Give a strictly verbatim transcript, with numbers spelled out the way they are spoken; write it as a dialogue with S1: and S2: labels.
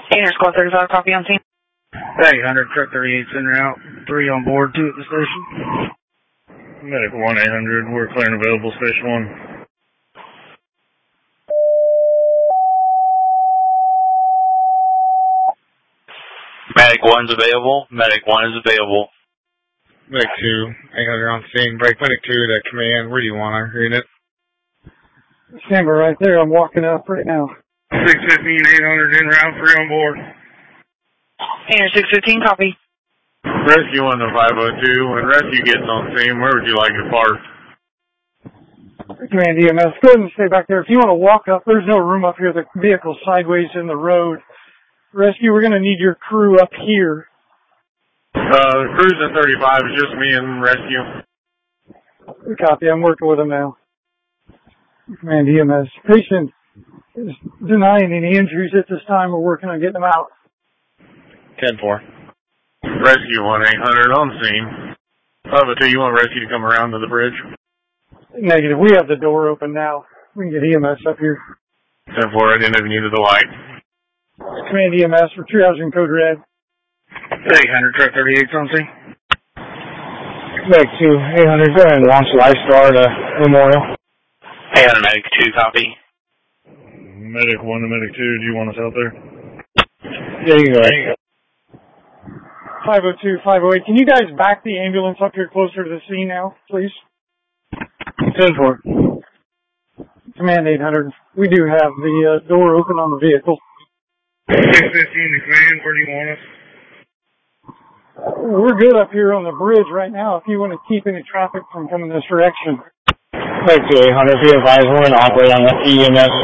S1: Air Squad thirty-five, copy on scene.
S2: eight hundred, truck thirty-eight's en route. Three on board, two at the station.
S3: Medic one eight hundred, we're clear and available, station one.
S4: Medic one's available. Medic one is available.
S5: Medic two, eight hundred on scene. Break Medic two to command. Where do you want our unit?
S2: Stand by right there. I'm walking up right now.
S3: six fifteen, eight hundred en route, three on board.
S1: Air six fifteen, copy.
S3: Rescue one to five oh two. When rescue gets on scene, where would you like to park?
S2: Command E M S, go ahead and stay back there. If you want to walk up, there's no room up here. The vehicle's sideways in the road. Rescue, we're going to need your crew up here.
S3: Uh, cruising thirty-five is just me and rescue.
S2: Copy, I'm working with them now. Command E M S. Patient is denying any injuries at this time. We're working on getting them out.
S5: ten four.
S3: Rescue one eight hundred on scene. five oh two, you want rescue to come around to the bridge?
S2: Negative. We have the door open now. We can get E M S up here.
S3: ten four, I didn't know if you needed the light.
S2: Command E M S for triaging code red.
S3: eight hundred, truck thirty-eight's on scene.
S5: Medic two, eight hundred, go ahead and launch Lifestar to Memorial.
S4: eight hundred, Medic two, copy.
S3: Medic one to Medic two, do you want us out there?
S5: Yeah, you can go ahead.
S2: five oh two, five oh eight. Can you guys back the ambulance up here closer to the scene now, please?
S5: ten four.
S2: Command eight hundred. We do have the uh, door open on the vehicle.
S3: six fifteen to command, where do you want us?
S2: We're good up here on the bridge right now if you want to keep any traffic from coming this direction.
S5: Medic two, eight hundred, be advised, we're going to operate on the E M S